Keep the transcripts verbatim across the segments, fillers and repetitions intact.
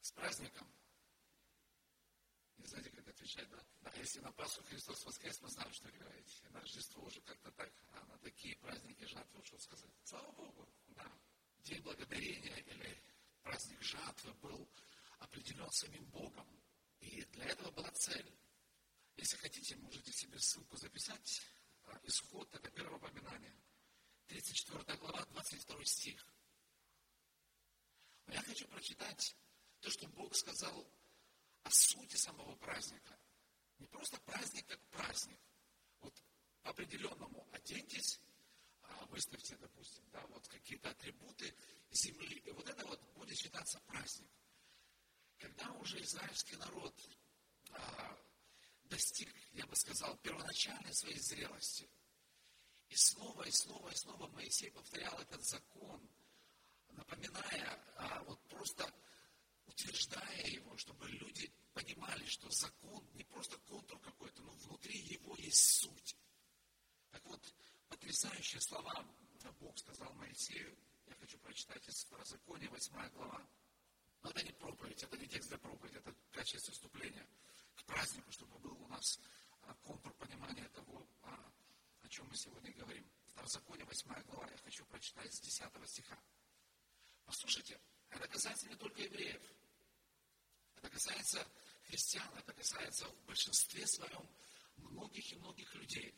С праздником. Не знаете, как отвечать, да? Да, если на Пасху Христос воскрес, мы знаем, что говорить. На Рождество уже как-то так, а на такие праздники жатвы, что сказать. Слава Богу, да. День благодарения или праздник жатвы был определен самим Богом. И для этого была цель. Если хотите, можете себе ссылку записать. Исход, это первое упоминание. тридцать четвёртая глава, двадцать второй стих. Но я хочу прочитать то, что Бог сказал о сути самого праздника. Не просто праздник, как праздник. Вот по определенному оденьтесь, выставьте, допустим, да, вот какие-то атрибуты земли, и вот это вот будет считаться праздник. Когда уже израильский народ а, достиг, я бы сказал, первоначальной своей зрелости, и снова, и снова, и снова Моисей повторял этот закон, напоминая, а, вот просто утверждая его, чтобы люди понимали, что закон не просто контур какой-то, но внутри его есть суть. Так вот, потрясающие слова Бог сказал Моисею. Я хочу прочитать из Второзакония, восьмая глава. Но это не проповедь, это не текст для проповеди, это в качестве вступления к празднику, чтобы был у нас контур понимания того, о чем мы сегодня говорим. Второзаконие, восьмая глава, я хочу прочитать с десятого стиха. Послушайте, это касается не только евреев. Это касается христиан, это касается в большинстве своем многих и многих людей.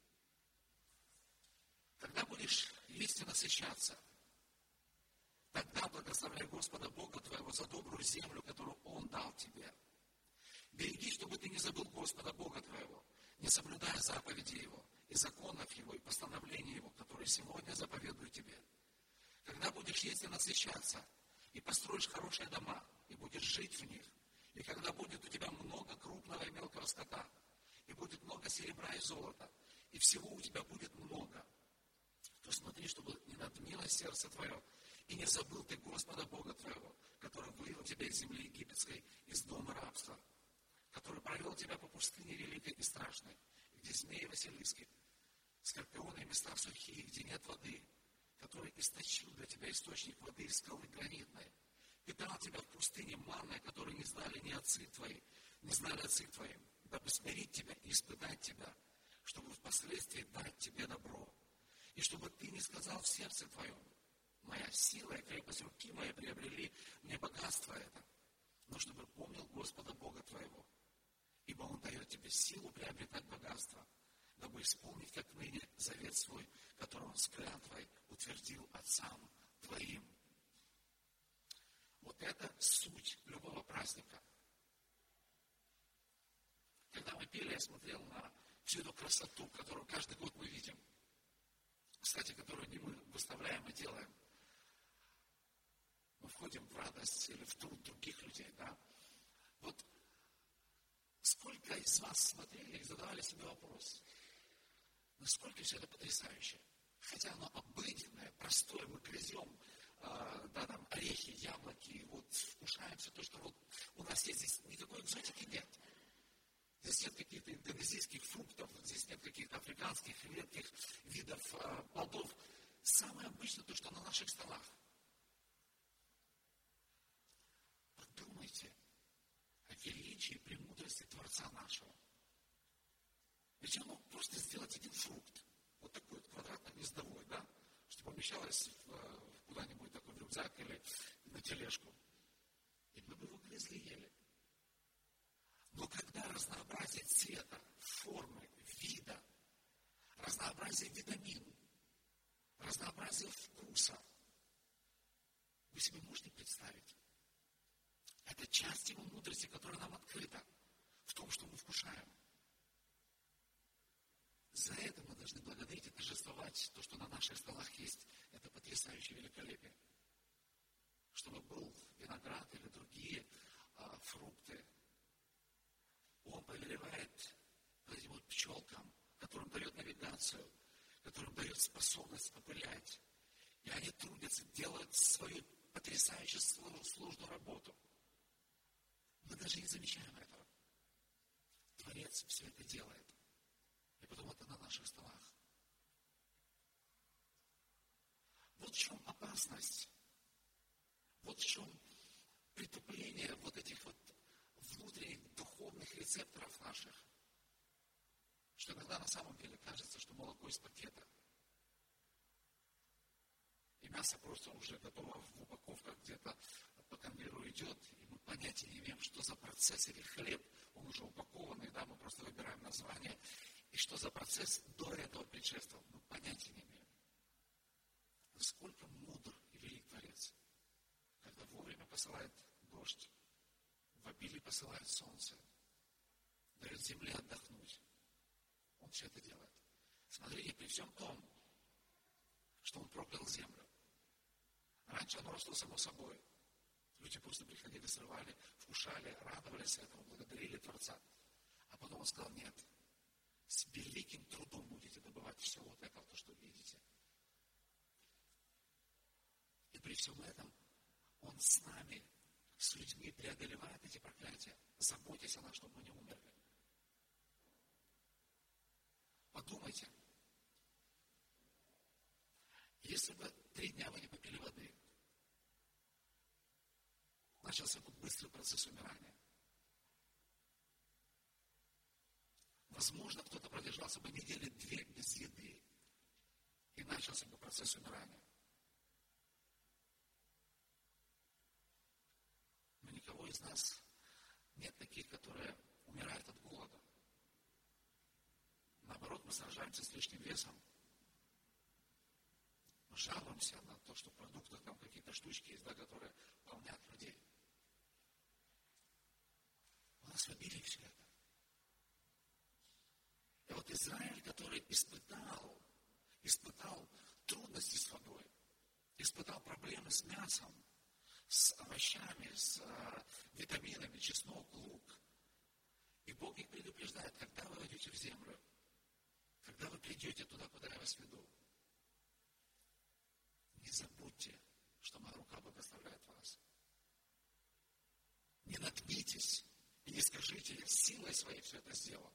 Когда будешь есть и насыщаться, тогда благословляй Господа Бога твоего за добрую землю, которую Он дал тебе. Береги, чтобы ты не забыл Господа Бога твоего, не соблюдая заповеди Его, и законов Его, и постановлений Его, которые сегодня заповедую тебе. Когда будешь есть и насыщаться, и построишь хорошие дома, и будешь жить в них, и когда будет у тебя много крупного и мелкого скота, и будет много серебра и золота, и всего у тебя будет много, то смотри, чтобы не надмило сердце твое, и не забыл ты Господа Бога твоего, который вывел тебя из земли египетской, из дома рабства, который провел тебя по пустыне великой и страшной, где змеи Василиски, скорпионы и места сухие, где нет воды, который источил для тебя источник воды из скалы гранитной, питал тебя в пустыне манной, которую не знали ни отцы твои, не знали отцы твои, дабы смирить тебя и испытать тебя, чтобы впоследствии дать тебе добро, и чтобы ты не сказал в сердце твоем: моя сила и крепость руки моей приобрели мне богатство это, но чтобы помнил Господа Бога твоего, ибо Он дает тебе силу приобретать богатство, дабы исполнить, как ныне, завет свой, который Он с клятвой утвердил отцам твоим. Вот это суть любого праздника. Когда мы пели, я смотрел на всю эту красоту, которую каждый год мы видим. Кстати, которую не мы выставляем и делаем. Мы входим в радость или в труд других людей, да. Вот сколько из вас смотрели и задавали себе вопрос, насколько все это потрясающе. Хотя оно обыденное, простое, мы грызем, э, да, там, орехи, яблоки, вот вкушаем все то, что вот у нас есть, здесь никакой экзотики нет. Здесь нет каких-то индонезийских фруктов, здесь нет каких-то африканских редких видов э, плодов. Самое обычное то, что на наших столах. Подумайте о величии и премудрости Творца нашего. Ведь Он мог просто сделать один фрукт, вот такой вот квадратно-гнездовой, да, чтобы помещалось в, в куда-нибудь такой в рюкзак или на тележку. И мы бы его грызли и ели. Но когда разнообразие цвета, формы, вида, разнообразие витамин, разнообразие вкуса, вы себе можете представить? Это часть Его мудрости, которая нам открыта в том, что мы вкушаем. За это мы должны благодарить и торжествовать то, что на наших столах есть. Это потрясающее великолепие. Чтобы был виноград или другие а, фрукты. Он повелевает этим вот пчелкам, которым дает навигацию, которым дает способность опылять. И они трудятся, делают свою потрясающую сложную работу. Мы даже не замечаем этого. Творец все это делает. И потом это на наших столах. Вот в чем опасность. Вот в чем притупление вот наших, что иногда на самом деле кажется, что молоко из пакета. И мясо просто уже готово в упаковках где-то по конвейеру идет, и мы понятия не имеем, что за процесс, или хлеб, он уже упакованный, да, мы просто выбираем название, и что за процесс до этого предшествовал, мы понятия не имеем. Насколько мудр и велик Творец, когда вовремя посылает дождь, в обилии посылает солнце, дает земле отдохнуть. Он все это делает. Смотрите, при всем том, что он проклял землю. Раньше оно росло само собой. Люди просто приходили, срывали, вкушали, радовались этому, благодарили Творца. А потом он сказал: нет, с великим трудом будете добывать все вот это, то, что видите. И при всем этом он с нами, с людьми преодолевает эти проклятия, заботясь о нас, чтобы мы не умерли. Подумайте, если бы три дня вы не попили воды, начался бы быстрый процесс умирания. Возможно, кто-то продержался бы недели две без еды, и начался бы процесс умирания. Но никого из нас нет таких, которые умирают от голода. Наоборот, мы сражаемся с лишним весом. Мы жалуемся на то, что в продуктах там какие-то штучки есть, да, которые полнят людей. У нас в обилии все это. И вот Израиль, который испытал, испытал трудности с водой, испытал проблемы с мясом, с овощами, с а, витаминами, чеснок, лук. И Бог их предупреждает: когда вы войдете в землю, когда вы придете туда, куда я вас веду, не забудьте, что моя рука благословляет вас. Не нагнитесь и не скажите: я силой своей все это сделал.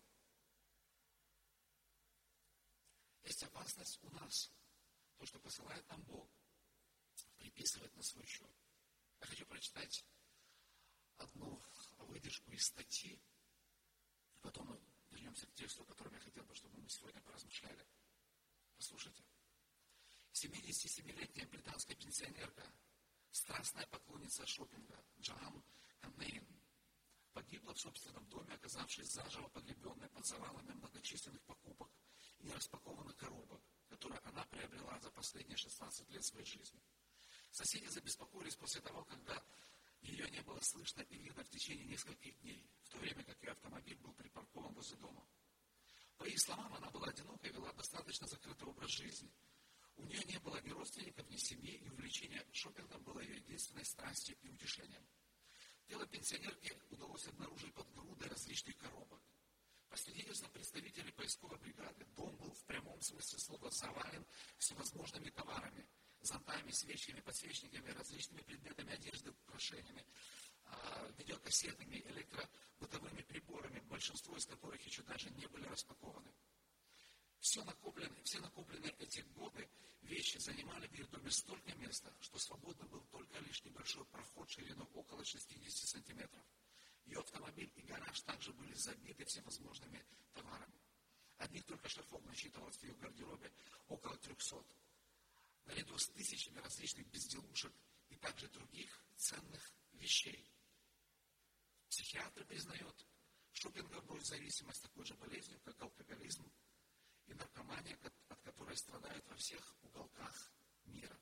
Есть опасность у нас, то, что посылает нам Бог, приписывать на свой счет. Я хочу прочитать одну выдержку из статьи, и потом мы вернемся к тексту, о котором я хотел бы, чтобы мы сегодня поразмышляли. Послушайте. семидесятисемилетняя британская пенсионерка, страстная поклонница шопинга Джоан Каннейн, погибла в собственном доме, оказавшись заживо погребенной под завалами многочисленных покупок и нераспакованных коробок, которые она приобрела за последние шестнадцать лет своей жизни. Соседи забеспокоились после того, когда ее не было слышно и видно в течение нескольких дней, в то время как ее автомобиль был припаркован возле дома. По их словам, она была одинока и вела достаточно закрытый образ жизни. У нее не было ни родственников, ни семьи, и увлечение шопингом было ее единственной страстью и утешением. Тело пенсионерки удалось обнаружить под грудой различных коробок. По свидетельствам представителей поисковой бригады, дом был в прямом смысле слова завален всевозможными товарами, зонтами, свечами, подсвечниками, различными предметами одежды, украшениями, видеокассетами, электробытовыми приборами, большинство из которых еще даже не были распакованы. Все накопленные, все накопленные эти годы вещи занимали в ее доме столько места, что свободно был только лишь небольшой проход шириной около шестидесяти сантиметров. Ее автомобиль и гараж также были забиты всевозможными товарами. Одних только шкафов насчитывалось в ее гардеробе около трехсот. Наряду с тысячами различных безделушек и также других ценных вещей. Психиатры признают, шопинговую зависимость такой же болезнью, как алкоголизм и наркомания, от которой страдают во всех уголках мира.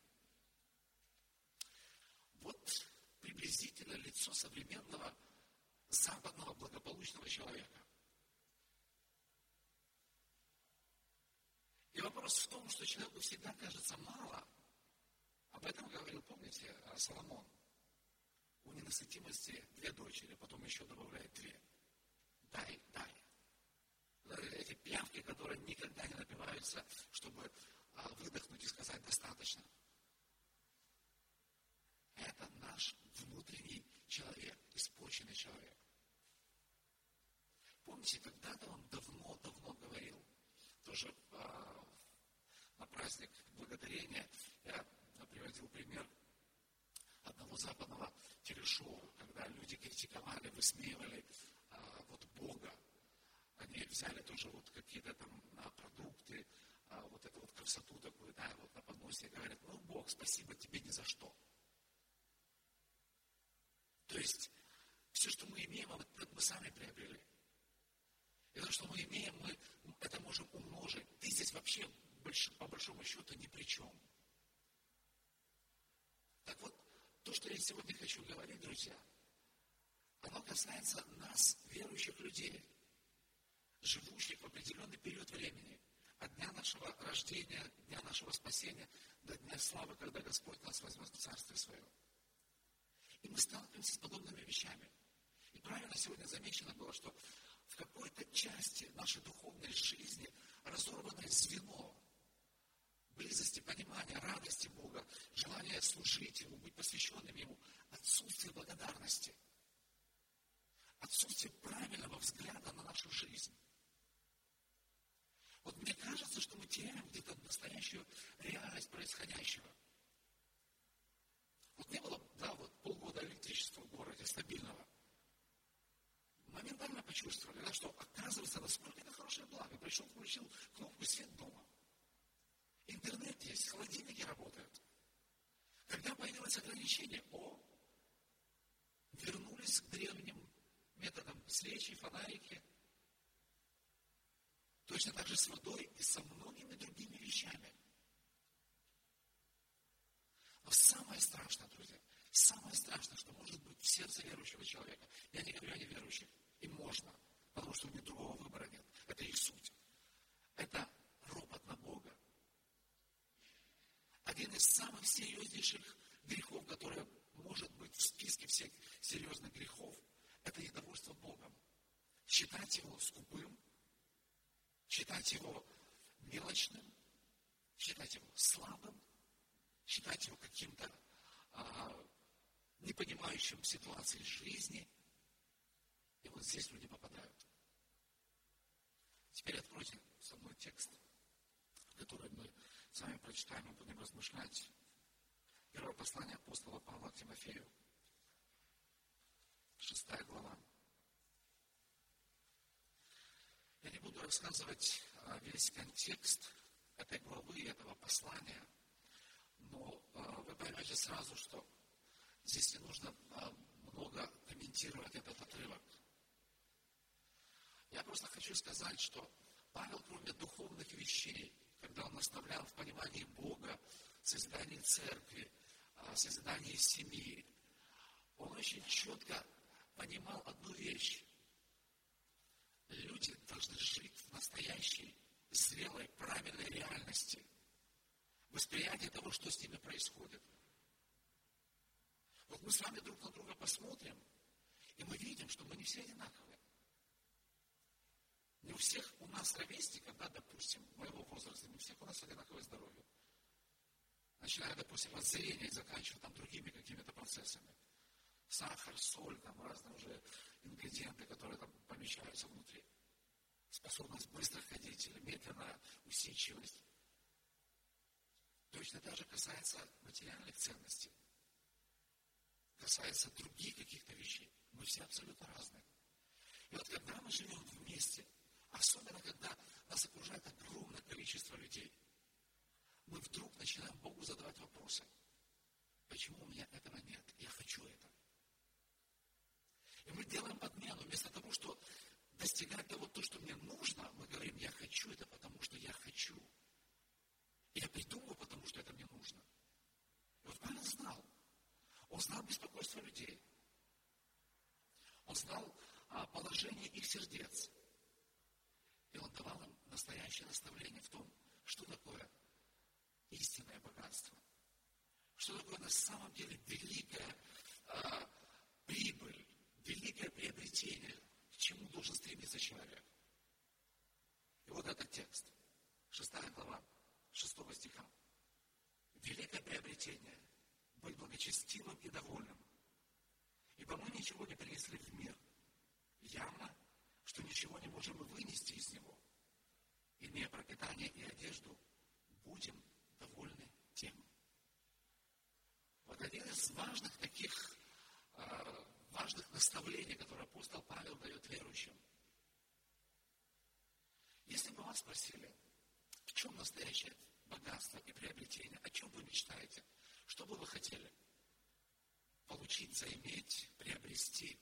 Вот приблизительно лицо современного западного благополучного человека. И вопрос в том, что человеку всегда кажется мало. Об этом говорил, помните, Соломон. У ненасытимости две дочери, потом еще добавляет две. Дай, дай. Эти пиявки, которые никогда не напиваются, чтобы выдохнуть и сказать «достаточно». Это наш внутренний человек, испорченный человек. Помните, когда-то он давно-давно говорил, тоже а, на праздник Благодарения, я приводил пример одного западного телешоу, когда люди критиковали, высмеивали а, вот Бога, Они взяли тоже вот какие-то там а, продукты, а, вот эту вот красоту такую, да, вот на подносе, и говорят, ну, Бог, спасибо тебе ни за что. То есть, все, что мы имеем, мы сами приобрели. И то, что мы имеем, мы это можем умножить. Ты здесь вообще, по большому счету, ни при чем. Так вот, то, что я сегодня хочу говорить, друзья, оно касается нас, верующих людей, живущих в определенный период времени, от дня нашего рождения, дня нашего спасения, до дня славы, когда Господь нас возьмет в Царствие Свое. И мы сталкиваемся с подобными вещами. И правильно сегодня замечено было, что в какой-то части нашей духовной жизни разорванное звено близости, понимания, радости Бога, желания служить Ему, быть посвященным Ему, отсутствие благодарности, отсутствие правильного взгляда на нашу жизнь. Вот мне кажется, что мы теряем где-то настоящую реальность происходящего. Вот не было, да, вот полгода электричества в городе стабильного. Моментально почувствовали, да, что оказывается, насколько это хорошее благо. Пришел, включил кнопку «Свет дома». Интернет есть, холодильники работают. Когда появилось ограничение, о, вернулись к древним методам свечи, фонарики. Точно так же с водой и со многими другими вещами. Но самое страшное, друзья, самое страшное, что может быть в сердце верующего человека, я не говорю о неверующих, им можно, потому что у них другого выбора нет. Это их суть. Это ропот на Бога. Один из самых серьезнейших грехов, который может быть в списке всех серьезных грехов, это недовольство Богом. Считать Его скупым, считать Его мелочным, считать Его слабым, считать Его каким-то а, непонимающим ситуации жизни. И вот здесь люди попадают. Теперь откройте со мной текст, который мы с вами прочитаем и будем размышлять. Первое послание апостола Павла к Тимофею, шестая глава. Я не буду рассказывать весь контекст этой главы, этого послания, но вы поймете сразу, что здесь не нужно много комментировать этот отрывок. Я просто хочу сказать, что Павел, кроме духовных вещей, когда он наставлял в понимании Бога, в созидании церкви, в созидании семьи, он очень четко понимал одну вещь. Люди должны жить в настоящей, зрелой, правильной реальности. Восприятие того, что с ними происходит. Вот мы с вами друг на друга посмотрим, и мы видим, что мы не все одинаковые. Не у всех у нас ровесников, да, допустим, моего возраста, не у всех у нас одинаковое здоровье. Начиная, допустим, от зрения и заканчивая там другими какими-то процессами. Сахар, соль, там разные уже ингредиенты, которые там помещаются внутри. Способность быстро ходить или медленная усидчивость. Точно так же касается материальных ценностей. Касается других каких-то вещей. Мы все абсолютно разные. И вот когда мы живем вместе, особенно когда нас окружает огромное количество людей, мы вдруг начинаем Богу задавать вопросы. Почему у меня этого нет? Я хочу это. И мы делаем подмену. Вместо того, что достигать того, то, что мне нужно, мы говорим, я хочу это, потому что я хочу. И я придумаю, потому что это мне нужно. И вот Павел знал. Он знал беспокойство людей. Он знал а, положение их сердец. И он давал им настоящее наставление в том, что такое истинное богатство. Что такое на самом деле великая а, прибыль, великое приобретение, к чему должен стремиться человек. И вот этот текст, шестая глава, шестого стиха. Великое приобретение — быть благочестивым и довольным. Ибо мы ничего не принесли в мир. Явно, что ничего не можем и вынести из него. Имея пропитание и одежду, будем довольны тем. Вот один из важных таких, э, важных наставлений, которые апостол Павел дает верующим. вас спросили, в чем настоящее богатство и приобретение? О чем вы мечтаете? Что бы вы хотели получить, заиметь, приобрести?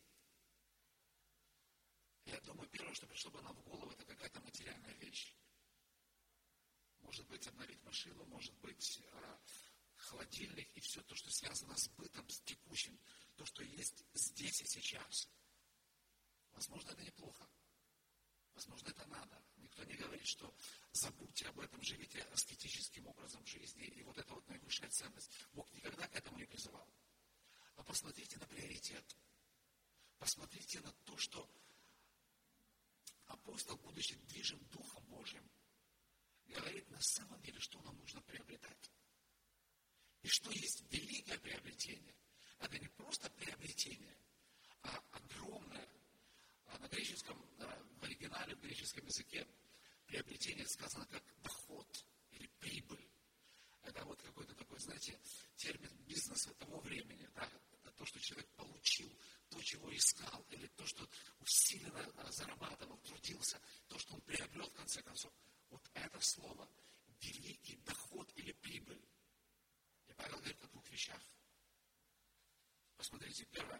Я думаю, первое, что пришло бы нам в голову, это какая-то материальная вещь. Может быть, обновить машину, может быть, холодильник и все то, что связано с бытом, с текущим, то, что есть здесь и сейчас. Возможно, это неплохо. Возможно, это надо. Никто не говорит, что забудьте об этом, живите аскетическим образом жизни, и вот это вот наивысшая ценность. Бог никогда к этому не призывал. А посмотрите на приоритет. Посмотрите на то, что апостол, будучи движим Духом Божьим, говорит на самом деле, что нам нужно приобретать. И что есть великое приобретение. Это не просто приобретение, а огромное. На греческом, в оригинале, в греческом языке приобретение сказано как доход или прибыль. Это вот какой-то такой, знаете, термин бизнеса того времени. Да? Это то, что человек получил, то, чего искал, или то, что усиленно зарабатывал, трудился, то, что он приобрел в конце концов. Вот это слово великий доход или прибыль. И Павел говорит о двух вещах. Посмотрите, первое.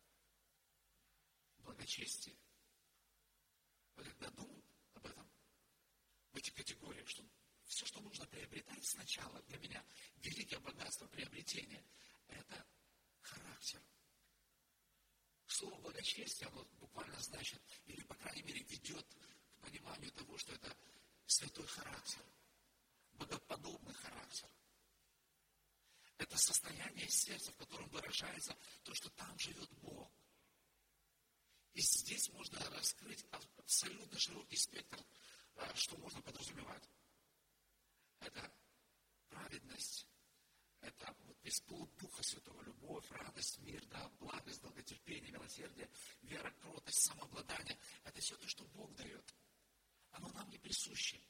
Благочестие. Вы когда думаете об этом, в этих категориях, что все, что нужно приобретать сначала, для меня великое богатство приобретения, это характер. Слово благочестие, оно буквально значит, или, по крайней мере, ведет к пониманию того, что это святой характер, богоподобный характер. Это состояние сердца, в котором выражается то, что там живет Бог. И здесь можно раскрыть абсолютно широкий спектр, что можно подразумевать. Это праведность, это вот весь плод Духа Святого, любовь, радость, мир, да, благость, долготерпение, милосердие, вера, кротость, самообладание. Это все то, что Бог дает. Оно нам не присуще.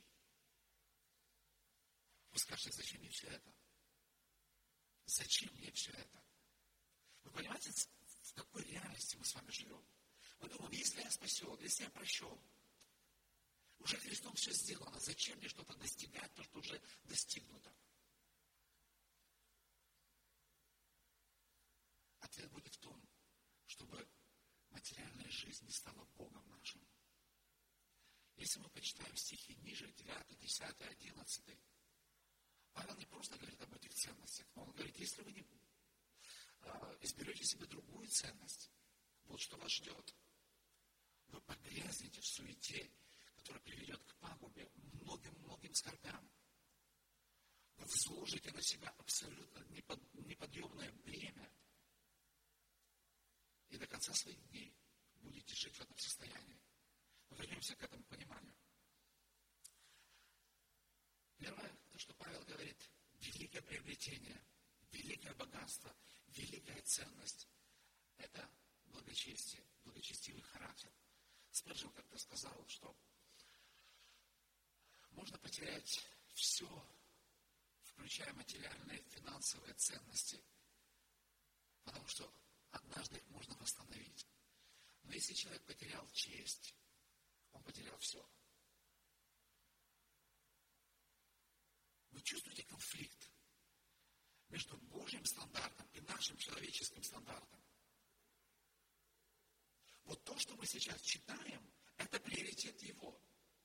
Вы скажете, зачем мне все это? Зачем мне все это? Вы понимаете, в какой реальности мы с вами живем? Мы думаем, если я спасен, если я прощен, уже Христом все сделано, зачем мне что-то достигать, то, что уже достигнуто? Ответ будет в том, чтобы материальная жизнь не стала Богом нашим. Если мы почитаем стихи ниже, девятый, десятый, одиннадцатый, Павел не просто говорит об этих ценностях, но он говорит, если вы не а, изберете себе другую ценность, вот что вас ждет. Вы погрязнете в суете, которая приведет к пагубе, многим-многим скорбям. Вы возложите на себя абсолютно неподъемное бремя. И до конца своих дней будете жить в этом состоянии. Но вернемся к этому пониманию. Первое, то, что Павел говорит, великое приобретение, великое богатство, великая ценность – это благочестие, благочестивый характер. Спержин как-то сказал, что можно потерять все, включая материальные, финансовые ценности, потому что однажды их можно восстановить. Но если человек потерял честь, он потерял все. Вы чувствуете конфликт между Божьим стандартом и нашим человеческим стандартом? Вот то, что мы сейчас читаем, это приоритет Его.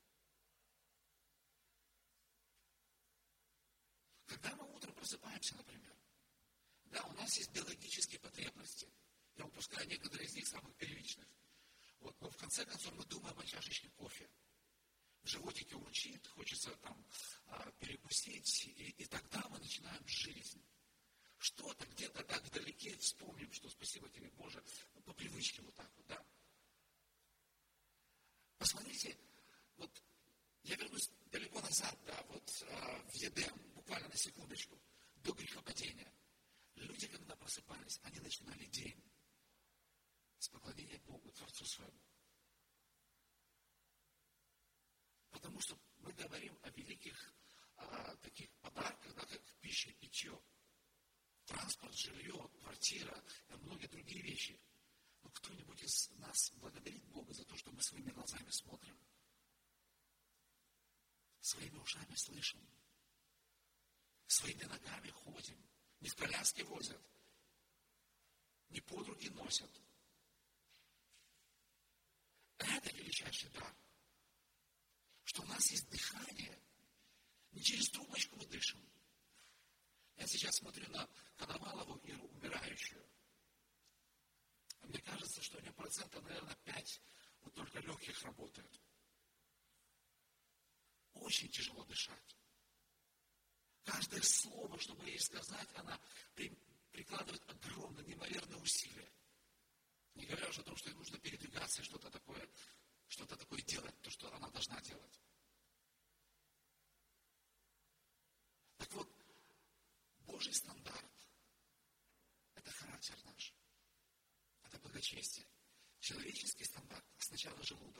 Когда мы утром просыпаемся, например, да, у нас есть биологические потребности. Я упускаю некоторые из них, самых первичных. Вот, но в конце концов мы думаем о чашечке кофе. В животике урчит, хочется там перекусить, и, и тогда мы начинаем жизнь. Что-то где-то так вдалеке вспомним, что спасибо тебе, Боже, по привычке вот так вот, да. Посмотрите, вот я вернусь далеко назад, да, вот а, в Едем, буквально на секундочку, до грехопадения. Люди, когда просыпались, они начинали день с поклонения Богу, Творцу своему. Потому что мы говорим о великих а, таких подарках, да, как пища, питье, транспорт, жилье, квартира и многие другие вещи. Но кто-нибудь из нас благодарит Бога за то, что мы своими глазами смотрим? своими ушами слышим, своими ногами ходим, не в коляске возят, не под руки носят. Это величайший дар, что у нас есть дыхание, не через трубочку мы дышим. Я сейчас смотрю на Коновалову Иру, умирающую. Мне кажется, что у нее процентов, наверное, пять вот только легких работают. Очень тяжело дышать. Каждое слово, чтобы ей сказать, она при, прикладывает огромное, неимоверное усилие. Не говоря уже о том, что ей нужно передвигаться и что-то такое, что-то такое делать, то, что она должна делать. Так вот, Божий стандарт – это характер наш, это благочестие. Человеческий стандарт – сначала желудок.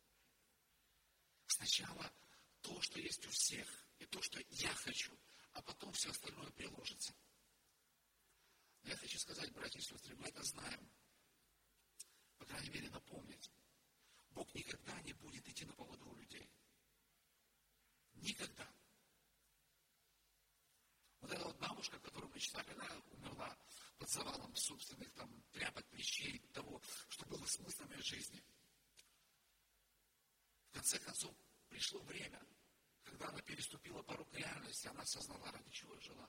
Сначала то, что есть у всех, и то, что я хочу, а потом все остальное приложится. Но я хочу сказать, братья и сестры, мы это знаем, по крайней мере, напомнить. Бог никогда не будет идти на поводу у людей. Никогда. Вот эта вот бабушка, которую мы читали, она умерла под завалом собственных там тряпок, вещей, того, что было смыслом ее жизни. В конце концов, пришло время, когда она переступила порог реальности, она осознала, ради чего жила.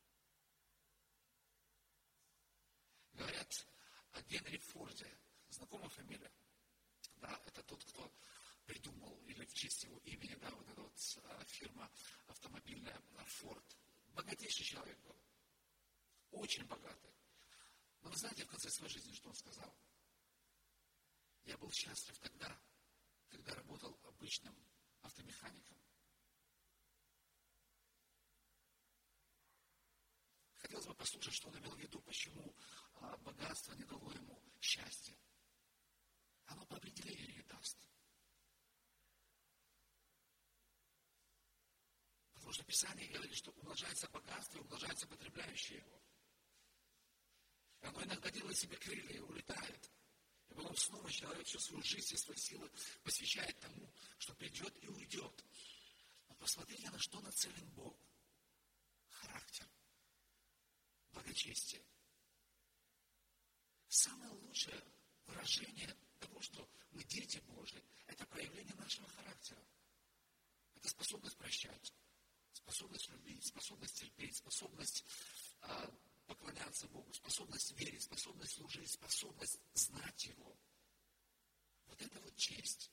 Говорят о Генри Форде. Знакомая фамилия? Да, это тот, кто придумал, или в честь его имени, да, вот эта вот а, фирма автомобильная Форд. Богатейший человек был. Очень богатый. Но вы знаете, в конце своей жизни, что он сказал? Я был счастлив тогда, когда работал обычным автомехаником. Хотелось бы послушать, что он имел в виду, почему а, богатство не дало ему счастья. Оно по определению не даст. Потому что Писание говорит, что умножается богатство и умножается потребляющее его. И оно иногда делает себе крылья и улетает. И потом снова человек всю свою жизнь и свои силы посвящает тому, что придет и уйдет. Но посмотрите, на что нацелен Бог. Характер. Благочестие. Самое лучшее выражение того, что мы дети Божьи, это проявление нашего характера. Это способность прощать, способность любить, способность терпеть, способность а, поклоняться Богу, способность верить, способность служить, способность знать Его. Вот это вот честь.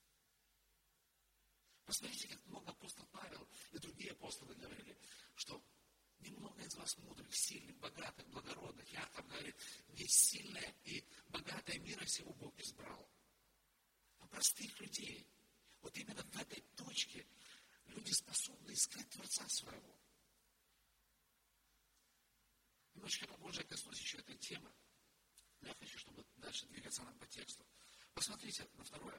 Посмотрите, как много апостол Павел и другие апостолы говорили, что немного из вас мудрых, сильных, богатых, благородных. Яков говорит, весь сильное и богатое мира всего Бог избрал. А простых людей, вот именно в этой точке люди способны искать Творца своего. Немножечко попозже я коснусь еще этой темы. Но я хочу, чтобы дальше двигаться нам по тексту. Посмотрите на второе.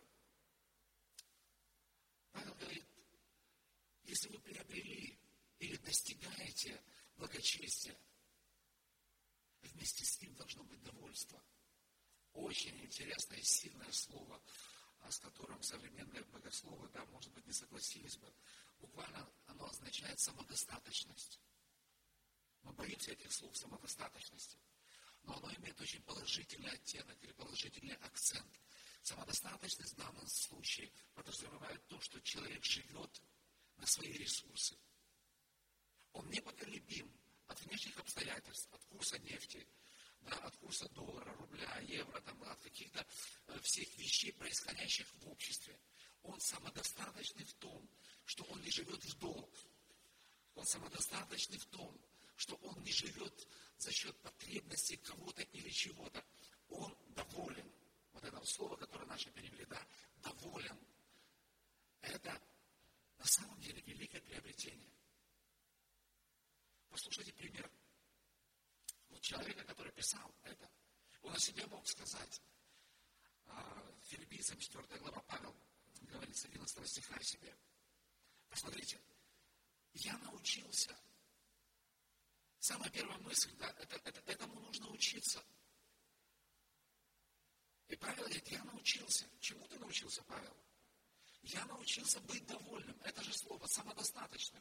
Павел говорит, если вы приобрели или достигаете благочестия, вместе с ним должно быть довольство. Очень интересное и сильное слово, с которым современные богословы, да, может быть, не согласились бы. Буквально оно означает самодостаточность. Мы боимся этих слов самодостаточности. Но оно имеет очень положительный оттенок или положительный акцент. Самодостаточность в данном случае подразумевает то, что человек живет на свои ресурсы. Он непоколебим от внешних обстоятельств, от курса нефти, да, от курса доллара, рубля, евро, там, от каких-то э, всех вещей, происходящих в обществе. Он самодостаточный в том, что он не живет в долг. Он самодостаточный в том, что он не живет за счет потребностей кого-то или чего-то. Он доволен. Вот это вот слово, которое наши перевели, да, доволен. Это на самом деле великое приобретение. Послушайте пример. Вот человека, который писал это, он о себе мог сказать. Филиппийцам четвёртая глава, Павел говорит с одиннадцатого стиха о себе. Посмотрите. Я научился. Самая первая мысль, да, это, это, этому нужно учиться. И Павел говорит, я научился. Чему ты научился, Павел? Я научился быть довольным. Это же слово самодостаточным.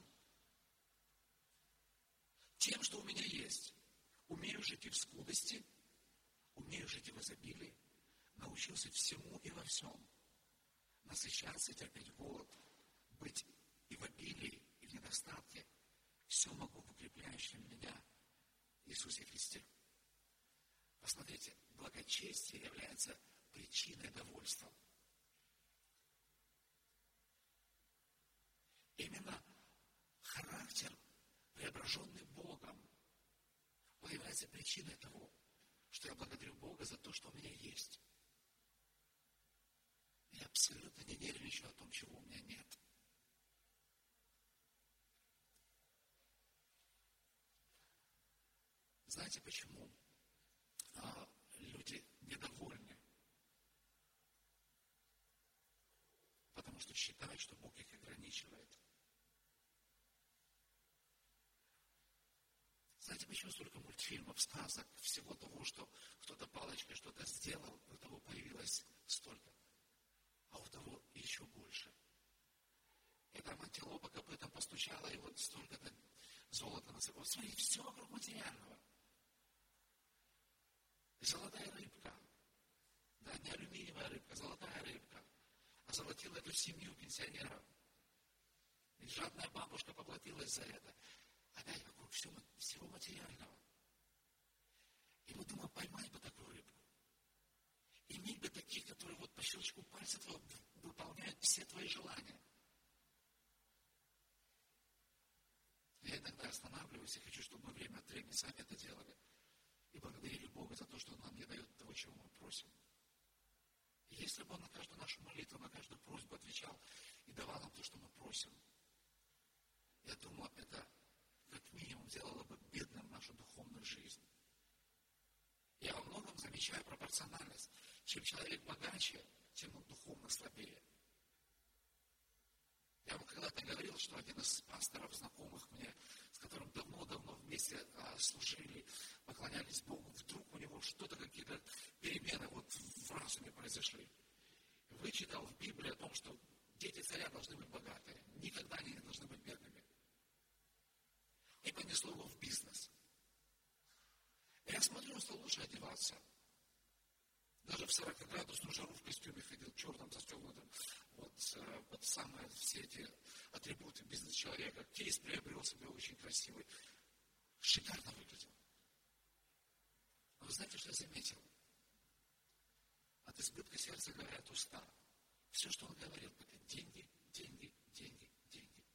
Тем, что у меня есть. Умею жить и в скудости, умею жить и в изобилии. Научился всему и во всем. Насыщаться и терпеть голод. Быть и в обилии, и в недостатке. Все могу в укрепляющем меня Иисусе Христе. Посмотрите, благочестие является причиной довольства. Именно характер, преображенный Богом, он является причиной того, что я благодарю Бога за то, что у меня есть. Я абсолютно не нервничаю о том, чего у меня нет. Знаете, почему а, люди недовольны? Потому что считают, что Бог их ограничивает. Знаете, почему столько мультфильмов, сказок, всего того, что кто-то палочкой что-то сделал, у того появилось столько, а у того еще больше. И там антилопа копытом постучала, и вот столько-то золота насыпало. Смотри, все вокруг материального. И золотая рыбка, да, не алюминиевая рыбка, золотая рыбка, озолотила эту семью пенсионеров. И жадная бабушка поплатилась за это. Опять вокруг всего, всего материального. И мы думаем, поймать бы такую рыбку. Иметь бы таких, которые вот по щелчку пальца твоего выполняют все твои желания. Я иногда останавливаюсь и хочу, чтобы мы время от времени сами это делали. И благодарили Бога за то, что Он нам не дает того, чего мы просим. И если бы Он на каждую нашу молитву, на каждую просьбу отвечал и давал нам то, что мы просим, я думаю, это как минимум делало бы бедным нашу духовную жизнь. Я во многом замечаю пропорциональность. Чем человек богаче, тем он духовно слабее. Я вам когда-то говорил, что один из пасторов, знакомых мне, с которым давно-давно вместе а, служили, поклонялись Богу, вдруг у него что-то, какие-то перемены вот в разуме произошли. Вычитал в Библии о том, что дети царя должны быть богатые, никогда они не должны быть бедными. И понесло его в бизнес. Я смотрю, он стал лучше одеваться. Даже в сорокаградусную жару в костюме ходил, черном, застегнутом. Вот под самые все эти атрибуты бизнес-человека. Кейс приобрел себе очень красивый. Шикарно выглядел. Но вы знаете, что я заметил? От избытка сердца говорят уста. Все, что он говорил, это деньги, деньги, деньги, деньги.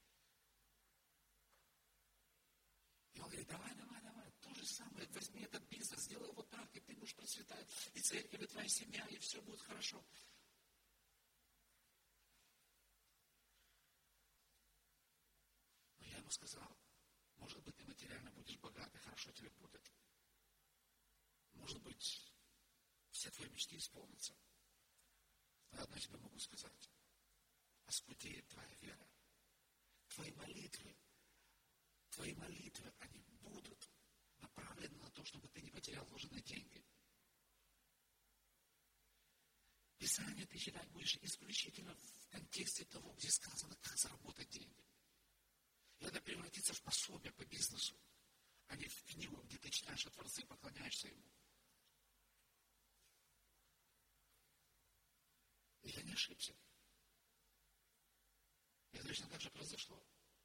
И он говорит, давай, давай, давай, то же самое, возьми этот бизнес, сделай вот так, и ты будешь процветать, и церковь, и твоя семья, и все будет хорошо. Но я ему сказал, может быть, ты материально будешь богат, и хорошо тебе будет. Может быть, все твои мечты исполнятся. Но одно тебе могу сказать. Оскудеет твоя вера. Твои молитвы, твои молитвы, они будут направлены на то, чтобы ты не потерял вложенные деньги. Писание ты читать будешь исключительно в контексте того, где сказано, как заработать деньги. И это превратится в пособие по бизнесу, а не в книгу, где ты читаешь о Творце и поклоняешься Ему. И я не ошибся. И точно так же произошло.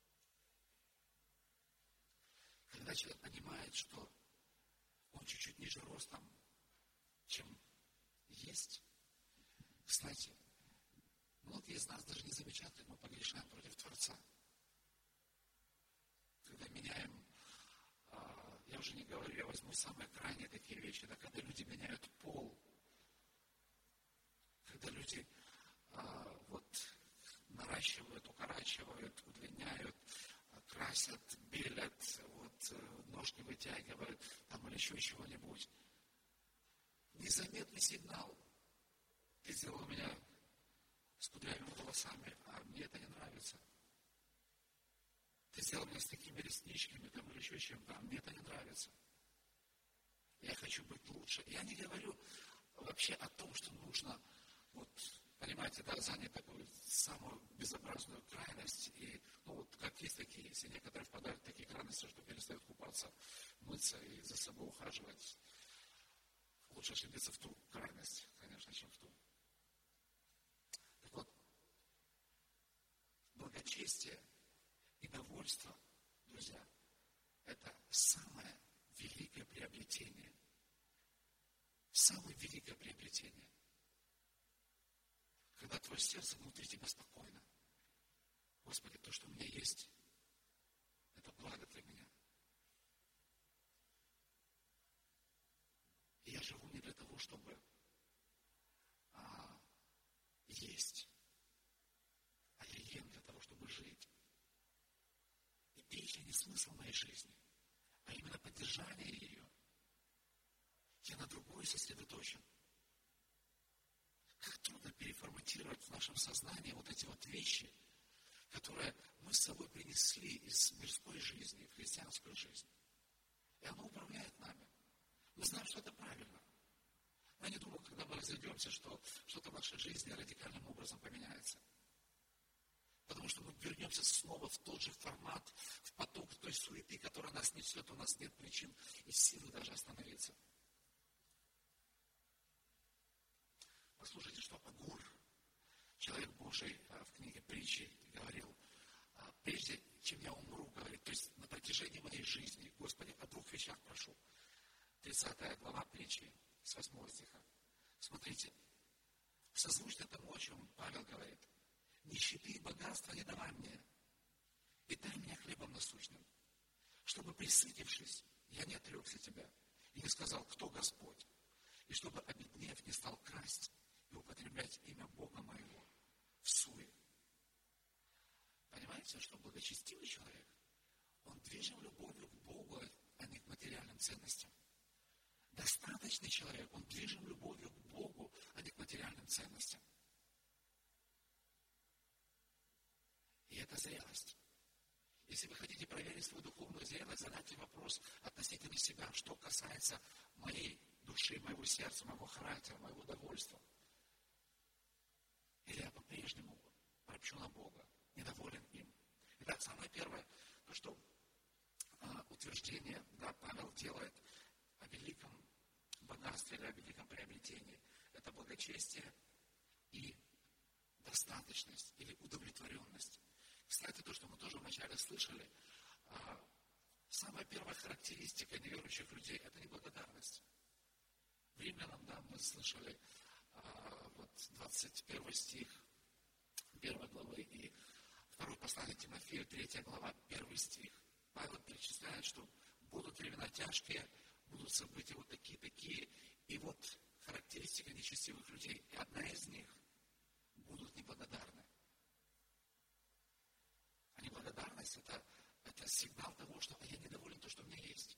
Когда человек понимает, что он чуть-чуть ниже ростом, чем есть. Кстати, многие из нас даже не замечают, как мы погрешаем против Творца. Когда меняем, я уже не говорю, я возьму самые крайние такие вещи, да, когда люди меняют пол, когда люди а, вот наращивают, укорачивают, удлиняют, красят, белят, вот, ножки вытягивают, там или еще чего-нибудь. Незаметный сигнал. Ты сделал меня с кудрявыми волосами, а мне это не нравится. Ты сделал меня с такими ресничками, там или еще чем-то, а мне это не нравится. Я хочу быть лучше. Я не говорю вообще о том, что нужно, вот, понимаете, да, занять такую самую безобразную крайность. И, ну, вот как есть такие, если некоторые впадают в такие крайности, что перестают купаться, мыться и за собой ухаживать, лучше ошибиться в ту крайность, конечно, чем в ту. Так вот, благочестие и довольство, друзья, это самое великое приобретение. Самое великое приобретение. Когда твое сердце внутри тебя спокойно. Господи, то, что у меня есть, это благо для меня. И я живу не для того, чтобы а, есть, а я ем для того, чтобы жить. И пища не смысл моей жизни, а именно поддержание ее. Я на другое сосредоточен. Как трудно переформатировать в нашем сознании вот эти вот вещи, которые мы с собой принесли из мирской жизни в христианскую жизнь. И оно управляет нами. Мы знаем, что это правильно. Но я не думаю, когда мы разойдемся, что что-то в нашей жизни радикальным образом поменяется. Потому что мы вернемся снова в тот же формат, в поток той суеты, которая нас несет. У нас нет причин и силы даже остановиться. Послушайте, что Агур, человек Божий, в книге Притчи говорил: прежде чем я умру, говорит, то есть на протяжении моей жизни, Господи, о двух вещах прошу. тридцатая глава Притчи, с восьмого стиха. Смотрите, созвучно тому, о чем Павел говорит: нищеты и богатства не давай мне, питай меня хлебом насущным, чтобы, присытившись, я не отрекся тебя и не сказал, кто Господь, и чтобы, обеднев, не стал красть и употреблять имя Бога моего в суе. Понимаете, что благочестивый человек, он движим любовью к Богу, а не к материальным ценностям. Достаточный человек, он движим любовью к Богу, а не к материальным ценностям. И это зрелость. Если вы хотите проверить свою духовную зрелость, задайте вопрос относительно себя, что касается моей души, моего сердца, моего характера, моего довольства. Или я по-прежнему ропщу на Бога, недоволен им. Итак, самое первое, то, что а, утверждение, да, Павел делает о великом богатстве или о великом приобретении, это благочестие и достаточность или удовлетворенность. Кстати, то, что мы тоже вначале слышали, а, самая первая характеристика неверующих людей – это неблагодарность. В Римлянам, да, мы слышали а, вот двадцать первый стих первой главы и второе послание Тимофею, третья глава, первый стих. Павел перечисляет, что будут времена тяжкие, будут события вот такие-такие, и вот характеристика нечестивых людей, и одна из них – будут неблагодарны. А неблагодарность – это, это сигнал того, что я недоволен тем, что у меня есть.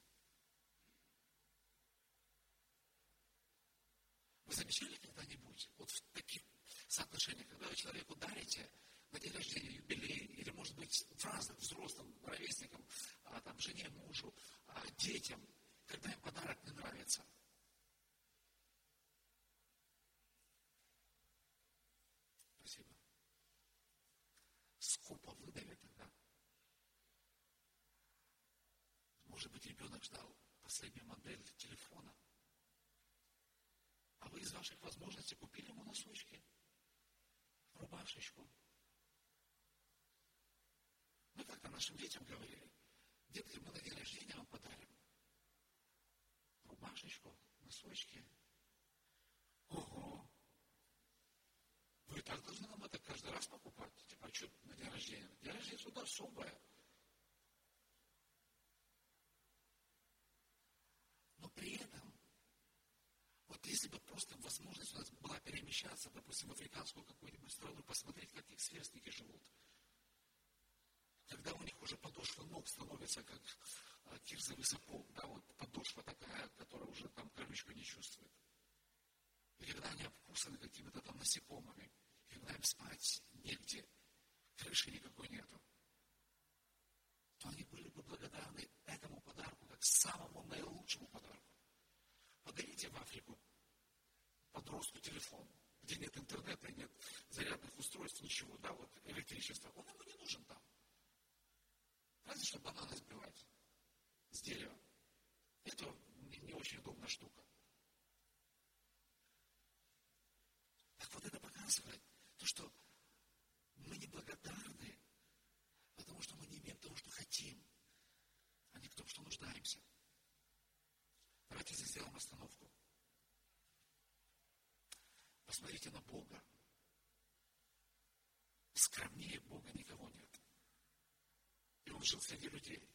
Вы замечали когда-нибудь вот в таких соотношениях, когда вы человеку дарите на день рождения, юбилей, или, может быть, в разных взрослым ровесникам, а, там, жене, мужу, а, детям, когда им подарок не нравится? Спасибо. Скупо выдавит тогда. Может быть, ребенок ждал последнюю модель телефона, а вы из ваших возможностей купили ему носочки, рубашечку. Мы как-то нашим детям говорили: детки, мы на день рождения вам подарим рубашечку, носочки. Ого! Вы и так должны нам это каждый раз покупать. Типа, а что на день рождения? День рождения что-то особое. Но при этом, вот если бы просто возможность у нас была перемещаться, допустим, в африканскую какую-нибудь страну, посмотреть, как их сверстники живут, когда у них уже подошва ног становится как а, кирзовый сапог, да, вот подошва такая, которая уже там колючку не чувствует. И когда они обкусаны какими-то там насекомыми, и когда им спать негде, крыши никакой нету, то они были бы благодарны этому подарку, как самому наилучшему подарку. Подарите в Африку подростку телефон, где нет интернета, нет зарядных устройств, ничего, да, вот электричества. электричество, он ему не нужен там. Разве что бананы сбивать с дерева. Это не, не очень удобная штука. Так вот это показывает то, что мы неблагодарны, потому что мы не имеем того, что хотим, а не в том, что нуждаемся. Давайте здесь сделаем остановку. Посмотрите на Бога. Скромнее Бога никого нет. И Он жил среди людей.